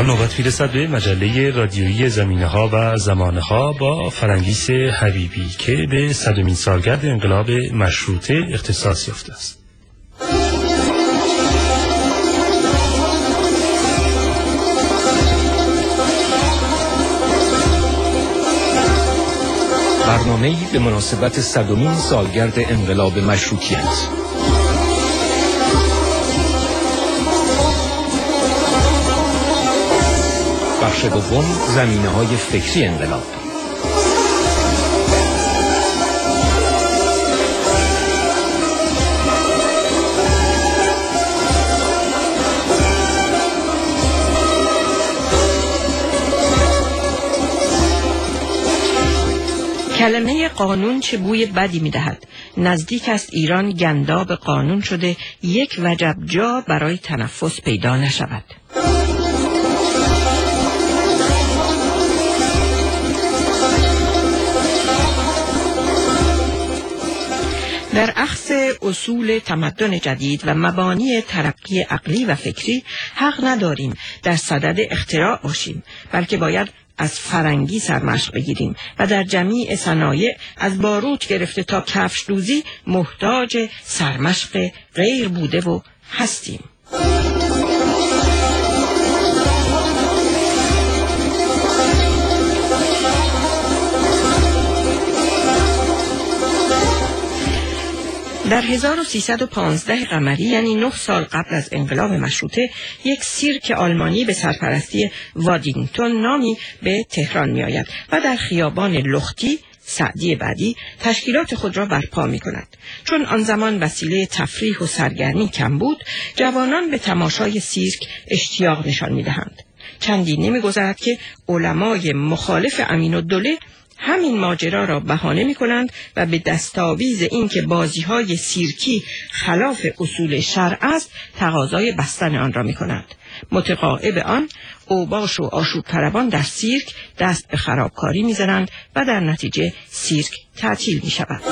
نوبت میرسد به مجله رادیویی زمینه‌ها و زمانه‌ها با فرنگیس حبیبی که به 100مین سالگرد انقلاب مشروطه اختصاص یافته است. برنامه‌ای به مناسبت 100مین سالگرد انقلاب مشروطیت. بخش دوم، زمینه‌های فکری انقلاب. کلمه قانون چه بوی بدی می‌دهد. نزدیک است ایران گنداب قانون شده یک وجب جا برای تنفس پیدا نشود. در اخذ اصول تمدن جدید و مبانی ترقی عقلی و فکری حق نداریم در صدد اختراع باشیم، بلکه باید از فرنگی سرمشق بگیریم و در جمیع صنایع از باروت گرفته تا کفش دوزی محتاج سرمشق غیر بوده و هستیم. در 1315 قمری یعنی 9 سال قبل از انقلاب مشروطه یک سیرک آلمانی به سرپرستی وادینگتون نامی به تهران می آید و در خیابان لختی سعدی بعدی تشکیلات خود را برپا می کند. چون آن زمان وسیله تفریح و سرگرمی کم بود، جوانان به تماشای سیرک اشتیاق نشان می دهند. چندی نمی گذرد که علمای مخالف امین‌الدوله همین ماجرا را بهانه می کنند و به دستاویز این که بازی‌های سیرکی خلاف اصول شرع است تقاضای بستن آن را می کنند. متقاعد آن، اوباش و آشوب طلبان در سیرک دست به خرابکاری می زنند و در نتیجه سیرک تعطیل می شود.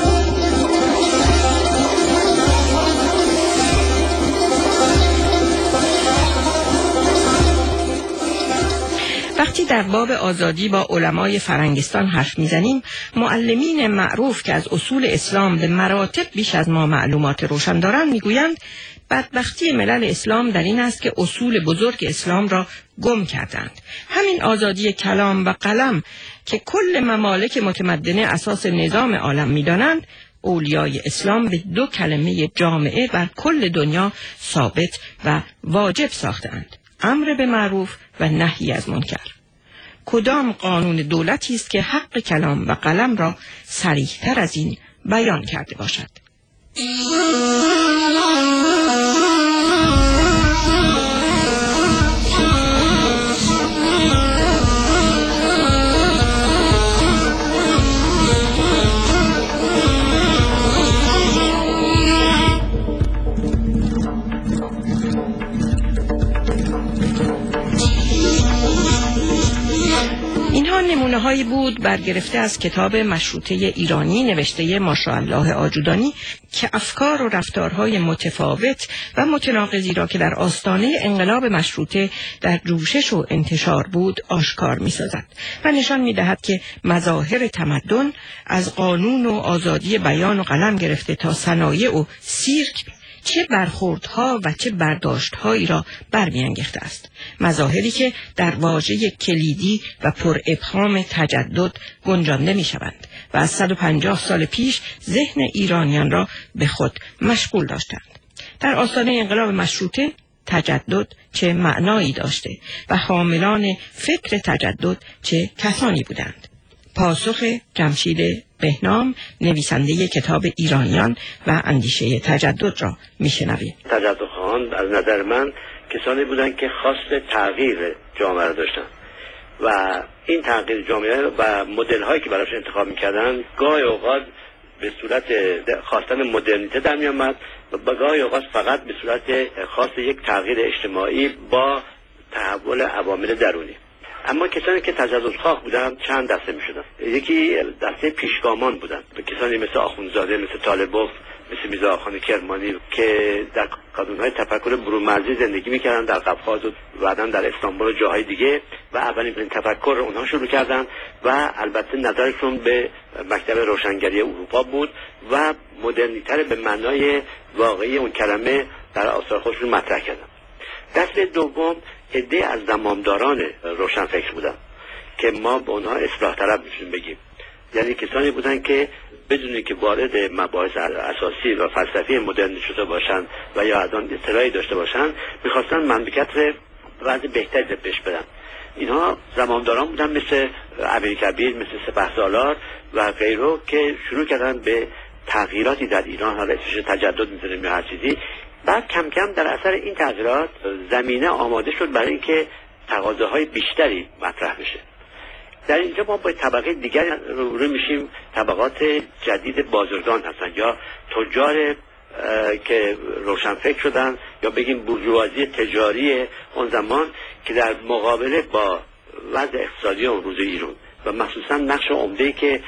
وقتی در باب آزادی با علمای فرنگستان حرف میزنیم، معلمین معروف که از اصول اسلام به مراتب بیش از ما معلومات روشن دارند میگویند بدبختی ملل اسلام در این است که اصول بزرگ اسلام را گم کردند. همین آزادی کلام و قلم که کل ممالک متمدنه اساس نظام عالم میدانند، اولیای اسلام به 2 کلمه جامعه بر کل دنیا ثابت و واجب ساختند: امر به معروف و نهی از منکر. کدام قانون دولتی است که حق کلام و قلم را صریح‌تر از این بیان کرده باشد؟ اینها نمونه هایی بود برگرفته از کتاب مشروطه ایرانی نوشته ماشاءالله آجودانی که افکار و رفتارهای متفاوت و متناقضی را که در آستانه انقلاب مشروطه در جوشش و انتشار بود آشکار می سازد و نشان می دهد که مظاهر تمدن از قانون و آزادی بیان و قلم گرفته تا صنایع و سیرک چه برخوردها و چه برداشتهایی را برمیانگیخته است. مظاهری که در واژه کلیدی و پر ابهام تجدد گنجانده می شوند و از 150 سال پیش ذهن ایرانیان را به خود مشغول داشتند. در آستانه انقلاب مشروطه تجدد چه معنایی داشته و حاملان فکر تجدد چه کسانی بودند. پاسخ جمشید بهنام نویسنده کتاب ایرانیان و اندیشه تجدد را میشنویم. تجددخواهان از نظر من کسانی بودند که خواست تغییر جامعه را داشتند و این تغییر جامعه و مدل هایی که براش انتخاب میکردن گاهی اوقات به صورت خواستن مدرنیته در میامد و گاهی اوقات فقط به صورت خواست یک تغییر اجتماعی با تحول عوامل درونی. اما کسانی که تجددخواه بودند چند دسته می شدند. یکی دسته پیشگامان بودند، کسانی مثل آخوندزاده، مثل طالبوف مثل میرزا آخوند کرمانی که در کانون‌های تفکر برومرزی زندگی میکردن در قفقاز و بعداً در استانبول و جاهای دیگه و اولین تفکر اونها شروع کردن و البته نظرشون به مکتب روشنگری اروپا بود و مدرنیتر به معنای واقعی اون کلمه در آثار خودشون مطرح کردن. دسته دوم عده از زمامداران روشنفکر بودن که ما به اونها اصلاح طلب میشیم بگیم، یعنی کسانی بودن که بدون که وارد مباحث اساسی و فلسفی مدرن شده باشند و یا از آن اطلاعی داشته باشند میخواستن مملکت رو وضع بهتری بهش بدن. اینها زمامداران بودن مثل امیرکبیر، مثل سپهسالار و غیره که شروع کردن به تغییراتی در ایران، حالا اسمش تجدد می‌ذاریم یا هر چیزی. بعد کم کم در اثر این تغییرات زمینه آماده شد برای اینکه تقاضاهای بیشتری مطرح بشه. در اینجا ما با طبقه دیگر روبرو میشیم، طبقات جدید بازرگان هستن یا تجار که روشنفکر شدن یا بگیم بورژوازی تجاری اون زمان که در مقابله با وضع اقتصادی اون روز ایران و مخصوصا نقش عمده‌ای که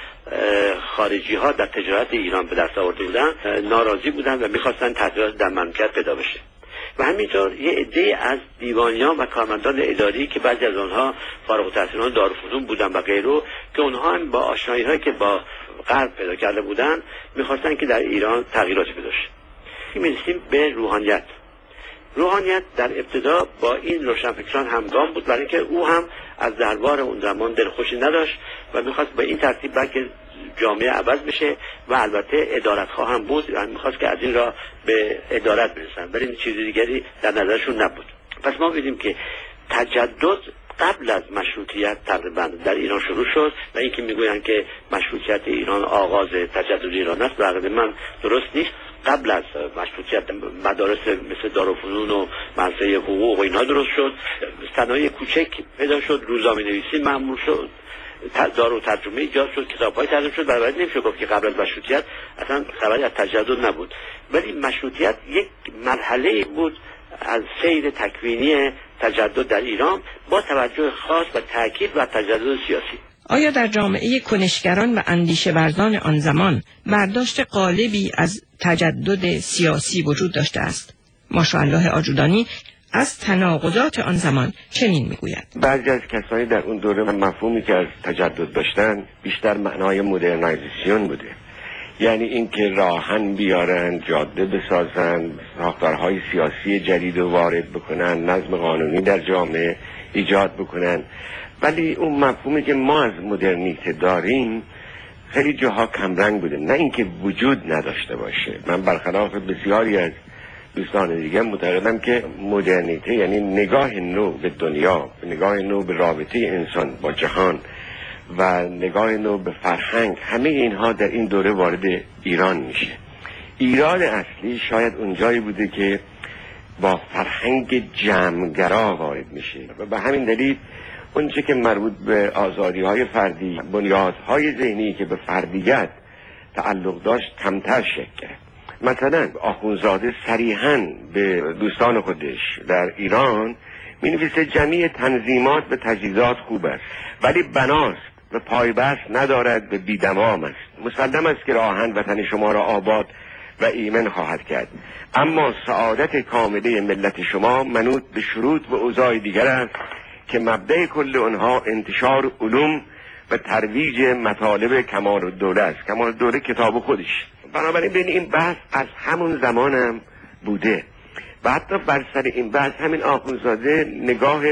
خارجی ها در تجارت ایران به دست آورده بودن ناراضی بودن و میخواستن تغییرات در مملکت پیدا بشه. و همینطور یه عده از دیوانیان و کارمندان اداری که بعضی از آنها فارغ التحصیلان دارالفنون بودن و غیره که اونها هم با آشنایی هایی که با غرب پیدا کرده بودن میخواستن که در ایران تغییراتی پیدا شه. میرسیم به روحانیت. روحانیت در ابتدا با این روشنفکران همگام بود، برای اینکه او هم از دربار اون زمان دلخوشی نداشت و میخواست به این ترتیب بلکه جامعه عوض بشه و البته ادارتخواه هم بود و میخواست که از این را به ادارت برسن، ولی چیز دیگری در نظرشون نبود. پس ما ببینیم که تجدد قبل از مشروطیت تقریبا در ایران شروع شد و اینکه میگویند که مشروطیت ایران آغاز تجدد ایران است، به من درست نیست. قبل از مشروطیت مدارس مثل دارالفنون و مدرسه حقوق و اینها درست شد، صنایع کوچک پیدا شد، روزنامه نویسی معمول شد، دار و ترجمه ایجاد شد، کتاب‌های ترجمه شد. برای نمیشه گفت که قبل از مشروطیت اصلا خبری از تجدد نبود، ولی مشروطیت یک مرحله بود از سیر تکوینی تجدد در ایران با توجه خاص و تاکید بر تجدد سیاسی. آیا در جامعه کنشگران و اندیشه ورزان آن زمان برداشت غالبی از تجدد سیاسی وجود داشته است؟ ماشاءالله آجودانی از تناقضات آن زمان چنین میگوید: بعضی از کسانی در اون دوره مفهومی که از تجدد داشتن بیشتر معنای مدرنایزیشن بوده، یعنی اینکه راهن بیارن، جاده بسازن، ساختارهای سیاسی جدید رو وارد بکنن، نظم قانونی در جامعه ایجاد بکنن. ولی اون مفهومی که ما از مدرنیته داریم خیلی جاها کمرنگ بوده، نه اینکه وجود نداشته باشه. من برخلاف بسیاری از دوستان دیگه معتقدم که مدرنیته یعنی نگاه نو به دنیا، نگاه نو به رابطه انسان با جهان و نگاه نو به فرهنگ، همه اینها در این دوره وارد ایران میشه. ایران اصلی شاید اونجایی بوده که با فرهنگ جمعگرا وارد میشه و به همین دلیل اونچه که مربوط به آزادی‌های فردی، بنیادهای ذهنی که به فردیت تعلق داشت کمتر شکل گرفت. مثلا آخوندزاده صریحاً به دوستان خودش در ایران می‌نویسه جمعی تنظیمات و تجهیزات خوب است ولی بناست و پایبست ندارد و بی‌دوام است. مسلم است که راهن وطن شما را آباد و ایمن خواهد کرد، اما سعادت کامله ملت شما منوط به شروط و اوضاع دیگر است که مبدأ کل آنها انتشار علوم و ترویج مطالب کمال الدوله است. کمال الدوله کتاب خودش. بنابراین بین این بحث از همون زمانم بوده و حتی بر سر این بحث همین آخوندزاده نگاه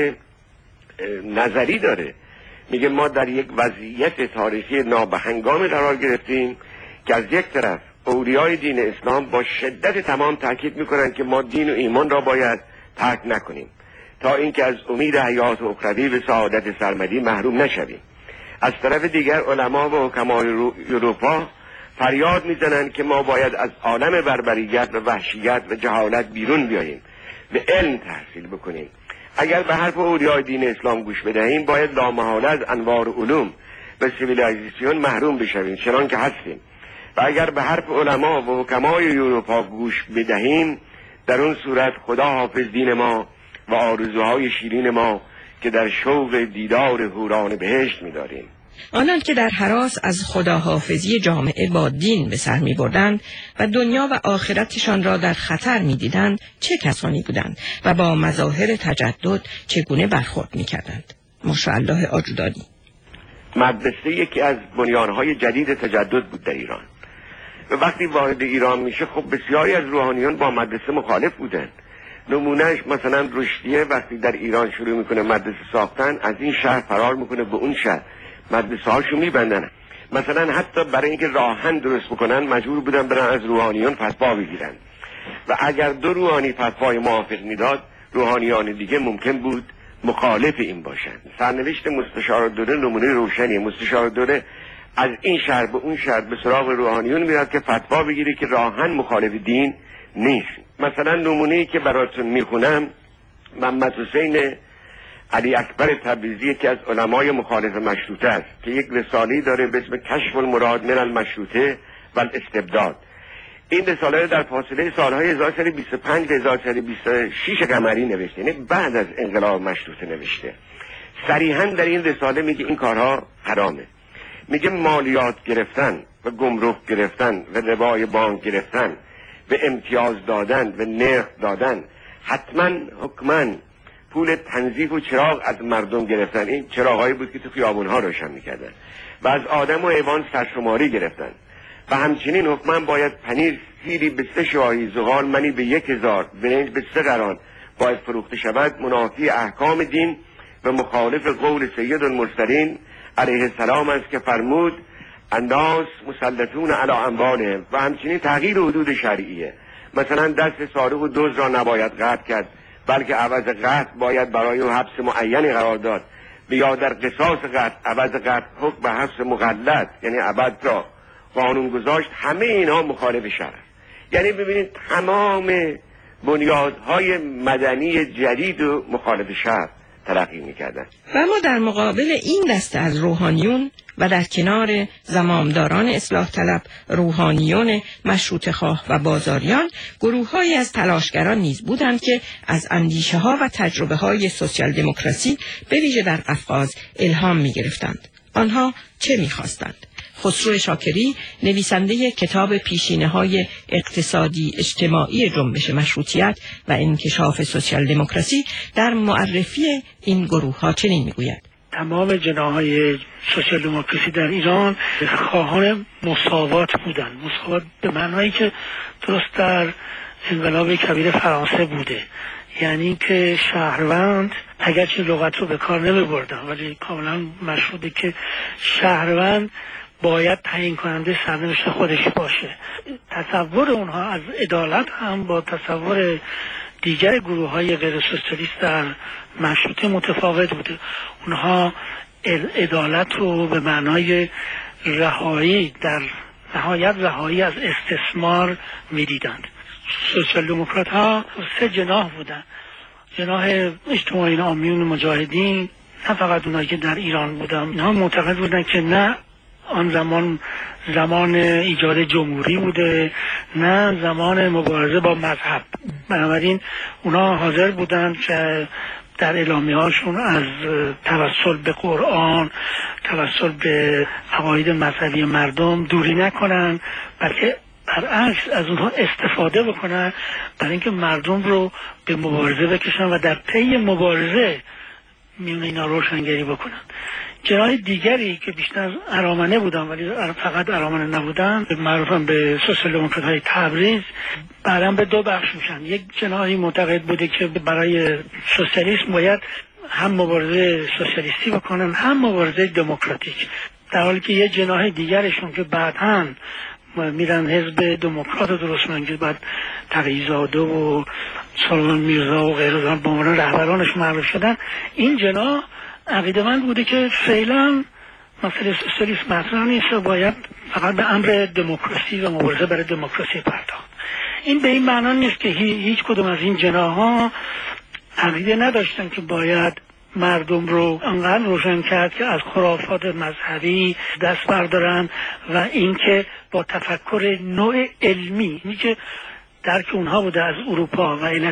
نظری داره. میگه ما در یک وضعیت تاریخی نابهنگامی قرار گرفتیم که از یک طرف اولیای دین اسلام با شدت تمام تاکید میکنن که ما دین و ایمان را باید ترک نکنیم تا اینکه از امید حیات اخروی و سعادت سرمدی محروم نشویم. از طرف دیگر علما و حکمای اروپا فریاد میزنند که ما باید از عالم بربریت و وحشیت و جهالت بیرون بیاییم و علم تحصیل بکنیم. اگر به حرف اولیای دین اسلام گوش بدهیم باید لامحاله از انوار علوم و سیویلایزیشن محروم بشویم چنان که هستیم، و اگر به حرف علما و حکمای اروپا گوش بدهیم در اون صورت خدا حافظ دین ما و آرزوهای شیرین ما که در شوق دیدار حوران بهشت می‌داریم. آنان که در هراس از خداحافظی جامعه با دین به سر می بردند و دنیا و آخرتشان را در خطر می دیدند چه کسانی بودند و با مظاهر تجدد چگونه برخورد می کردند؟ ماشاءالله آجودانی. مدرسه یکی از بنیانهای جدید تجدد بود در ایران و وقتی وارد ایران میشه خب بسیاری از روحانیون با مدرسه مخالف بودن. نمونهش مثلا رشدیه وقتی در ایران شروع میکنه مدرسه ساختن، از این شهر فرار میکنه به اون شهر، مدرسه هاشو میبندن. مثلا حتی برای اینکه راهن درست بکنن مجبور بودن برن از روحانیون فتوا بگیرن و اگر دو روحانی فتوای موافق میداد، روحانیان دیگه ممکن بود مخالف این باشن. سرنوشت مستشارالدوله نمونه روشنیه. مستشارالدوله از این شهر به اون شهر به سراغ روحانیون میرد که فتوا بگیره که راهن مخالف دین نیست. مثلا نمونه‌ای که براتون میخونم محمد حسین علی اکبر تبریزی که از علمای مخالف مشروطه است که یک رساله‌ای داره به اسم کشف المراد من المشروطه و الاستبداد. این رساله در فاصله سالهای 1325 تا 1326 قمری نوشته، یعنی بعد از انقلاب مشروطه نوشته. صریحاً در این رساله میگه این کارها حرامه. میگه مالیات گرفتن و گمرک گرفتن و ربای بانک گرفتن و امتیاز دادن و نرخ دادن، حتما حکماً پول تنظیف و چراغ از مردم گرفتن. این چراغایی بود که تو خیابونها روشن میکردن و از آدم و حیوان سرشماری گرفتن و همچنین حکماً باید پنیر سیری به 3 شاهی، زغال منی به 1000، برنج به 3 قران باید فروخته شود، منافی احکام دین و مخالف قول سید المرسلین علیه السلام است که فرمود الناس مسلطون علی اموالهم و همچنین تغییر حدود شرعیه. مثلا دست سارق و دزد را نباید قطع کرد، بلکه عوض قطع باید برای او حبس معینی قرار داد، یا در قصاص قطع عوض قطع حکم به حبس مقلد یعنی ابد را قانون گذاشت. همه اینها مخالف شرع. یعنی ببینید تمام بنیادهای مدنی جدید و مخالف شرع تلقی میکردن. و ما در مقابل این دسته از روحانیون و در کنار زمامداران اصلاح طلب، روحانیون مشروطه خواه و بازاریان، گروه‌هایی از تلاشگران نیز بودند که از اندیشه ها و تجربه های سوسیال دموکراسی به ویژه در قفقاز الهام می‌گرفتند. آنها چه می‌خواستند؟ خسرو شاکری، نویسنده کتاب پیشینه‌های اقتصادی اجتماعی جنبش مشروطیت و انکشاف سوسیال دموکراسی، در معرفی این گروه‌ها چنین می‌گوید: تمام جناح‌های سوسیال دموکراسی در ایران خواهان مساوات بودند. مساوات به معنایی که درست در انقلاب کبیر فرانسه بوده، یعنی که شهروند اگرچه لغت رو به کار نمی‌بردن ولی کاملا مشروطه که شهروند باید تعیین کننده سرنوشت خودش باشه. تصور اونها از عدالت هم با تصور دیگر گروه‌های غیر سوسیالیست در مشروطه متفاوت بوده. اونها عدالت رو به معنای رهایی، در نهایت رهایی از استثمار می‌دیدند. سوسیال دموکرات ها 3 جناح بودن: جناح اجتماعی عامیون مجاهدین، نه فقط اونایی که در ایران بودن، اینها معتقد بودن که نه آن زمان ایجاد جمهوری بوده، نه زمان مبارزه با مذهب. بنابراین اونا حاضر بودند که در اعلامیه هاشون از توسل به قرآن، توسل به عقاید مذهبی مردم دوری نکنن، بلکه برعکس از اونها استفاده بکنن برای اینکه مردم رو به مبارزه بکشن و در طی مبارزه میون اینا روشنگری بکنن. جناح دیگری که بیشتر ارامنه بودن ولی فقط ارامنه نبودن، معروفن به سوسیال دموکرات های تبریز، بعداً به 2 بخش میشن. یک جناحی معتقد بوده که برای سوسیالیسم باید هم مبارزه سوسیالیستی بکنن هم مبارزه دموکراتیک، در حالی که یه جناح دیگرشون که بعداً میرن حزب دموکرات رو درست کنن که بعد تقی‌زاده و سلیمان میرزا و غیره به عنوان رهبرانش معروف شدن، این جناح عقیده‌مند بوده که فعلا مسئله سوسیالیسم مطرح نیست و باید فقط به امر دموکراسی و مبارزه برای دموکراسی پرداخت. این به این معنا نیست که هیچ کدوم از این جناح‌ها عقیده نداشتن که باید مردم رو انقدر روشن کرد که از خرافات مذهبی دست بردارن و اینکه با تفکر نوع علمی، اینی که درک اونها بوده از اروپا و علت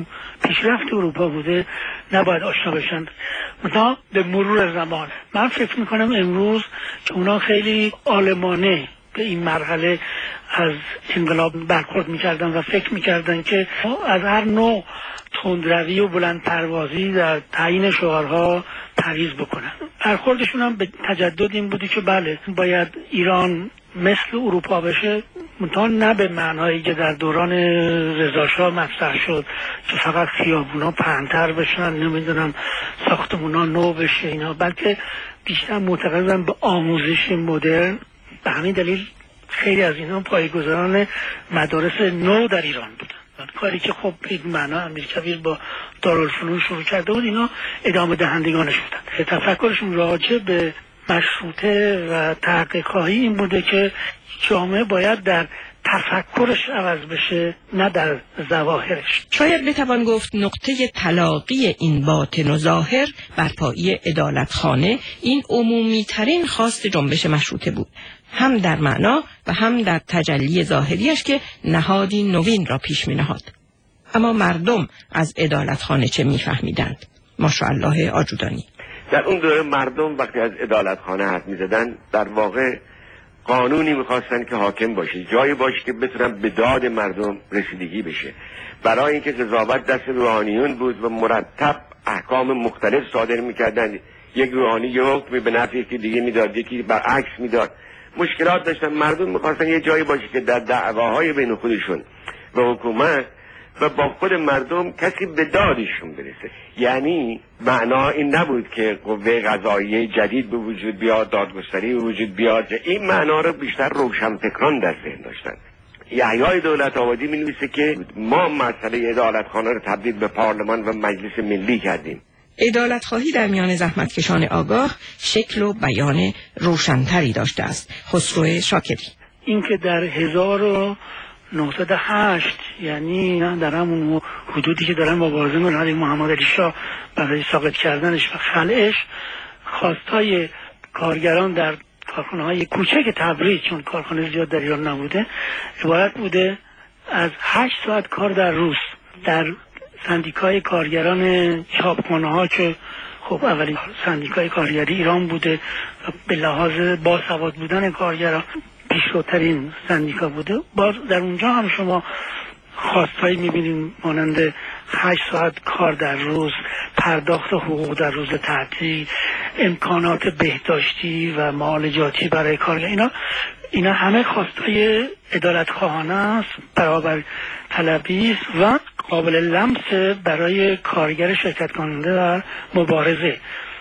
پیشرفت اروپا بوده نباید آشنا بشن. مثلا به مرور زمان من فکر میکنم امروز که اونا خیلی عالمانه به این مرحله از انقلاب برخورد میکردن و فکر میکردن که از هر نوع تندروی و بلند پروازی در تعیین شعارها پرهیز بکنن. برخوردشون هم به تجدد این بودی که بله باید ایران مثل اروپا بشه، منتها نه به معنایی که در دوران رضاشاه مطرح شد که فقط خیابونا پهن‌تر بشن، نمیدونم ساختمونا نو بشه اینا، بلکه بیشتر معتقدن به آموزش مدرن. به همین دلیل خیلی از اینا پایه‌گذاران مدارس نو در ایران بودن، کاری که خب به معنا امیرکبیر با دارالفنون شروع کرده بود، اینا ادامه دهندگانش بودن. تفکرشون راجع به مشروطه و تحقیق‌خواهی این بوده که جامعه باید در تفکرش عوض بشه نه در ظواهرش. شاید بتوان گفت نقطه تلاقی این باطن و ظاهر برپایی عدالتخانه این عمومی ترین خواست جنبش مشروطه بود، هم در معنا و هم در تجلی ظاهریش که نهادی نوین را پیش می نهاد. اما مردم از عدالتخانه چه می فهمیدند؟ ماشاءالله آجودانی. در اون دوره مردم وقتی از عدالتخانه حرف می زدن در واقع قانونی میخواستن که حاکم باشه، جایی باشه که بتونن به داد مردم رسیدگی بشه. برای اینکه قضاوت دست روحانیون بود و مرتب احکام مختلف صادر میکردن، یک روحانی یه حکمی به نفع یکی دیگه میداد، یکی برعکس میداد، مشکلات داشتن. مردم میخواستن یه جایی باشه که در دعواهای بین خودشون و حکومت و با خود مردم کسی به دادشون برسه. یعنی معنا این نبود که قوه قضاییه جدید به وجود بیاد، دادگستری به وجود بیاد. این معنا رو بیشتر روشنفکران در ذهن داشتن. یحیی دولت‌آبادی می‌نویسه که ما مسئله عدالتخانه رو تبدیل به پارلمان و مجلس ملی کردیم. عدالتخواهی در میان زحمتکشان آگاه شکل و بیان روشن‌تری داشته است. خسرو شاکری. اینکه در 1908 یعنی در همون حدودی که دارن مبارزه می‌کنن محمد علی شاه برای ساقط کردنش و خلعش، خواستای کارگران در کارخانه‌های کوچک تبریز، چون کارخانه زیاد در ایران نبوده، عبارت بوده از 8 ساعت کار در روز. در سندیکای کارگران چاپخانه‌ها که خب اولین سندیکای کارگری ایران بوده، به لحاظ باسواد بودن کارگران پیشروترین سندیکا بوده، باز در اونجا هم شما خواستهایی میبینیم مانند 8 ساعت کار در روز، پرداخت حقوق در روز تعطیل، امکانات بهداشتی و معالجاتی برای کارگر. اینا همه خواستهای عدالتخواهانه است، برابر طلبی است و قابل لمس برای کارگر شرکت کننده در مبارزه.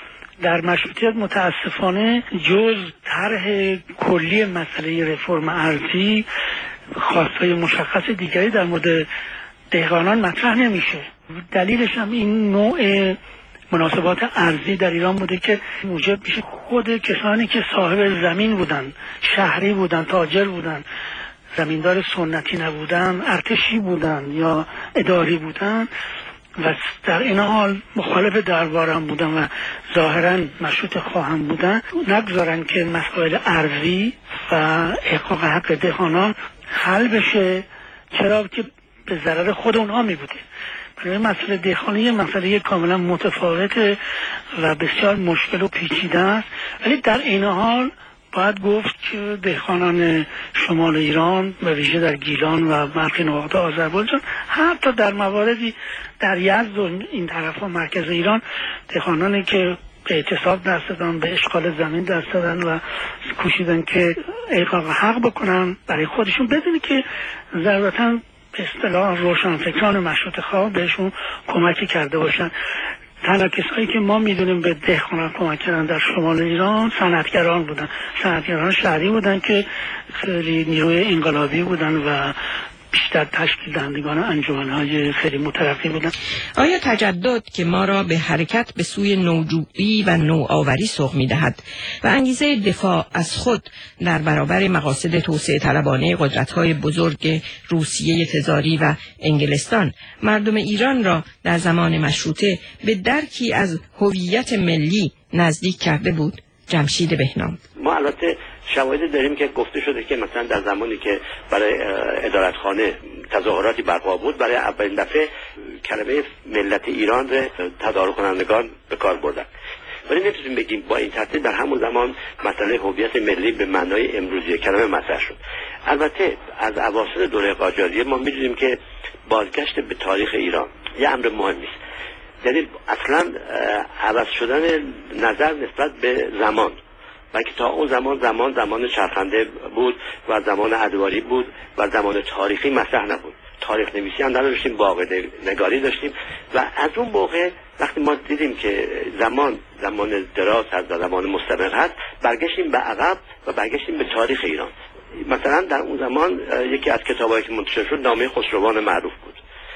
در مشروطیت متاسفانه جز طرح کلی مسئله رفرم ارضی خواستهای مشخص دیگری در مورد دهقانان مطرح نمیشه. دلیلش هم این نوع مناسبات ارضی در ایران بوده که موجب میشه خود کسانی که صاحب زمین بودن، شهری بودن، تاجر بودن، زمیندار سنتی نبودن، ارتشی بودن یا اداری بودن و در این حال مخالف دربار هم بودن و ظاهرا مشروط خواهم بودن، نگذارن که مسائل ارضی و احقاق حق دهقانان حل بشه، چرا که به ضرر خود اونها می بوده. برای مسئله دهقانی یه مسئله کاملا متفاوته و بسیار مشکل و پیچیده است، ولی در این حال باید گفت که دهقانان شمال ایران و ویژه در گیلان و برخی نواحی آذربایجان، حتی در مواردی در یزد و این طرفا مرکز ایران، دهقانانی که به اعتصاب دست دادن، به اشغال زمین دست دادن و کوشیدن که احقاق حق بکنن برای خودشون، بدونی که ضرورتاً به اصطلاح روشنفکران مشروطه خواه بهشون کمکی کرده باشن. تنها کسایی که ما میدونیم به دهقانان کمک کردن در شمال ایران صنعتگران بودن، صنعتگران شهری بودن که خیلی نیروی انقلابی بودن و بیشتر تشکیل دهندگان انجمن‌های خیلی مترقی بودن. آیا تجدد که ما را به حرکت به سوی نوجویی و نوآوری سوق می‌دهد و انگیزه دفاع از خود در برابر مقاصد توسعه طلبانه قدرت‌های بزرگ روسیه تزاری و انگلستان مردم ایران را در زمان مشروطه به درکی از هویت ملی نزدیک کرده بود؟ جمشید بهنام. ما البته شواهد داریم که گفته شده که مثلا در زمانی که برای عدالتخانه تظاهراتی برپا بود، برای اولین دفعه کلمه ملت ایران را تدارک کنندگان به کار بردن. ولی نمیتونیم بگیم با این ترتیب در همون زمان مسئله هویت ملی به معنای امروزی کلمه مطرح شد. البته از اواسط دوره قاجاریه ما میدونیم که بازگشت به تاریخ ایران یه امر مهمی است. یعنی اصلا عوض شدن نظر نسبت به زمان، بلکه تا اون زمان چرخنده بود و زمان ادواری بود و زمان تاریخی مطرح نبود. تاریخ نویسی هم نداشتیم، واقع نگاری داشتیم و از اون موقع وقتی ما دیدیم که زمان دراز هست و زمان مستمر هست، برگشتیم به عقب و برگشتیم به تاریخ ایران. مثلا در اون زمان یکی از کتابایی که منتشر شد نامه خسروان معروف بود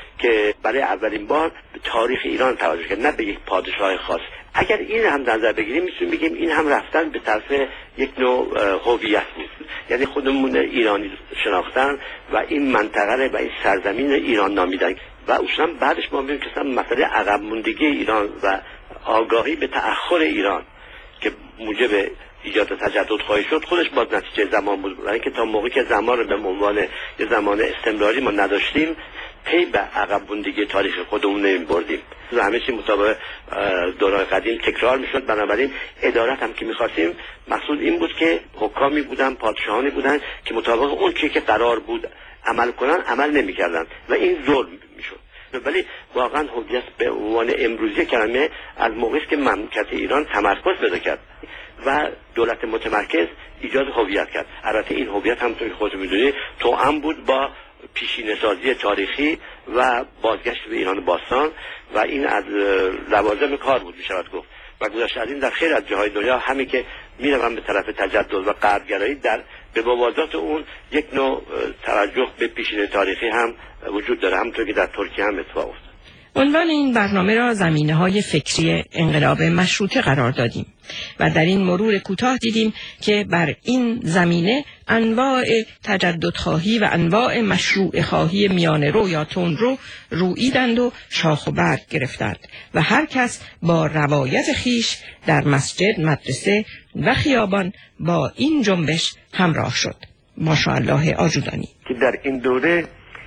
که برای اولین بار به تاریخ ایران توجه کرد، نه به یک پادشاه خاص. اگر این هم در نظر بگیریم میتونیم بگیم این هم رفتن به طرف یک نوع هویت بود، یعنی خودمون ایرانی شناختن و این منطقه و این سرزمین ایران نامیدن و اصلا بعدش ما میبینیم که مسئله عقب موندگی ایران و آگاهی به تأخر ایران که موجب ایجاد تجدد خواهی شد خودش باز نتیجه زمان بود، برای اینکه تا موقعی که زمان رو به عنوان یه زمان استمراری ما نداشتیم پی به عقب موندگی تاریخ خودمون نمی‌بردیم و همه چی مطابق دوران قدیم تکرار میشد. بنابراین ادارت هم که می‌خواستیم مقصود این بود که حکامی بودن، پادشاهانی بودن که مطابق اون چیزی که قرار بود عمل کنن عمل نمی‌کردن و این ظلم میشد. ولی واقعا هویت به عنوان امروزی کلمه از موقعی که مملکت ایران تمرکز پیدا کرد و دولت متمرکز ایجاد هویت کرد. البته این هویت هم توی خودت می‌دونی توأم بود با پیشینه‌سازی تاریخی و بازگشت به ایران باستان و این از لوازم کار بود میشود گفت و گذشته از این در خیلی از جاهای دنیا همین که میروند به طرف تجدد و غربگرایی در به موازات اون یک نوع توجه به پیشینه تاریخی هم وجود داره، همونطور که در ترکیه هم اتفاق افتاد. عنوان این برنامه را زمینه‌های فکری انقلاب مشروطه قرار دادیم و در این مرور کوتاه دیدیم که بر این زمینه انواع تجددخواهی و انواع مشروع خواهی میانه رو یا تندرو رویدند و شاخ و برگ گرفتند و هر کس با روایت خیش در مسجد، مدرسه و خیابان با این جنبش همراه شد. ماشاءالله آجودانی که در این دوره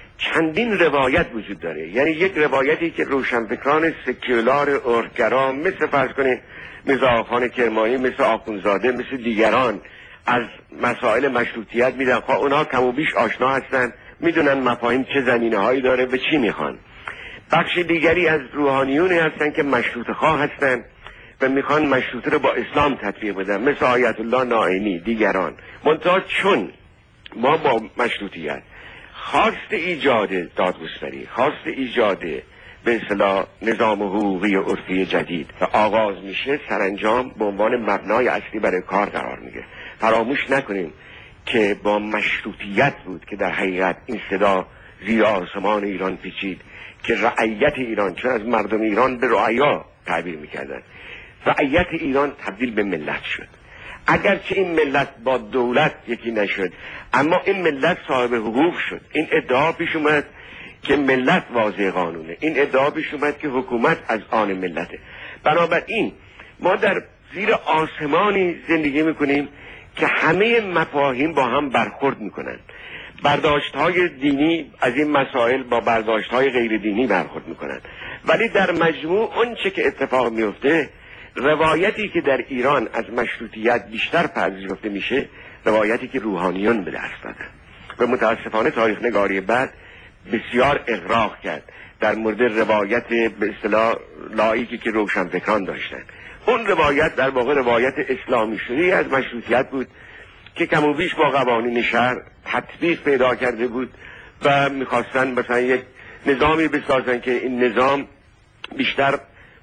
چندین روایت وجود داره، یعنی یک روایتی که روشنفکران سکولار اورگرا مثل فرض کنید مثل آقاخان کرمانی، مثل آخوندزاده، مثل دیگران از مسائل مشروطیت میدن، خواه اونا کم و بیش آشنا هستن، میدونن مفاهیم چه زمینه هایی داره و چی میخوان. بخش دیگری از روحانیونی هستن که مشروط خواه هستن و میخوان مشروطه رو با اسلام تطبیق بدن، مثل آیت الله نائینی دیگران. منتها چون ما با مشروطیت خواست ایجاد دادگستری، خواست ایجاد به اصطلاح نظام حقوقی عرفی جدید و آغاز میشه، سرانجام به عنوان مبنای اصلی برای کار قرار میگیره. فراموش نکنیم که با مشروطیت بود که در حقیقت این صدا زیر آسمان ایران پیچید که رعیت ایران، چون از مردم ایران به رعایا تعبیر میکردن، رعیت ایران تبدیل به ملت شد. اگرچه این ملت با دولت یکی نشد، اما این ملت صاحب حقوق شد. این ادعا پیش اومد که ملت واضع قانونه، این ادعا پیش اومد که حکومت از آن ملته. بنابراین ما در زیر آسمانی زندگی میکنیم که همه مفاهیم با هم برخورد میکنن. برداشت‌های دینی از این مسائل با برداشت‌های غیر دینی برخورد میکنن، ولی در مجموع اون چه که اتفاق میفته، روایتی که در ایران از مشروطیت بیشتر پذیرفته میشه، روایتی که روحانیون به دست دادن و متاسفانه تاریخ نگاری بعد بسیار اغراق کرد در مورد روایت به اصطلاح لاییکی که روشنفکران داشتن. اون روایت در واقع روایت اسلامی شده از مشروطیت بود که کم و بیش با قوانین شهر تطبیق پیدا کرده بود و میخواستن مثلا یک نظامی بسازن که این نظام بیشتر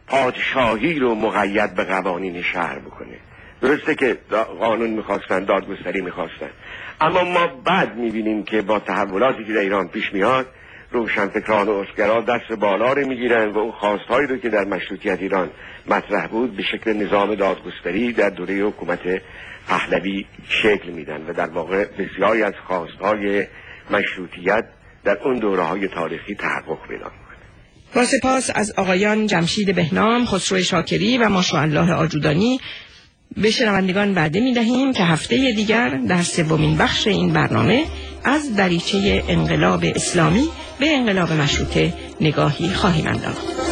پادشاهی رو مقید به قوانین شهر بکنه. درسته که قانون میخواستن، دادگستری میخواستن، اما ما بعد میبینیم که با تحولاتی که در ایران پیش میاد، روشنفکران و اورگرا دست بالا رو میگیرن و اون خواستهایی رو که در مشروطیت ایران مطرح بود به شکل نظام دادگستری در دوره حکومت پهلوی شکل میدن و در واقع بسیاری از خواستهای مشروطیت در اون دوره‌های تاریخی تحقق پیدا میکنه. با سپاس از آقایان جمشید بهنام، خسرو شاکری و ماشاءالله آجودانی به شنوندگان وعده می دهیم که هفته دیگر در سومین بخش این برنامه از دریچه انقلاب اسلامی به انقلاب مشروطه نگاهی خواهیم انداخت.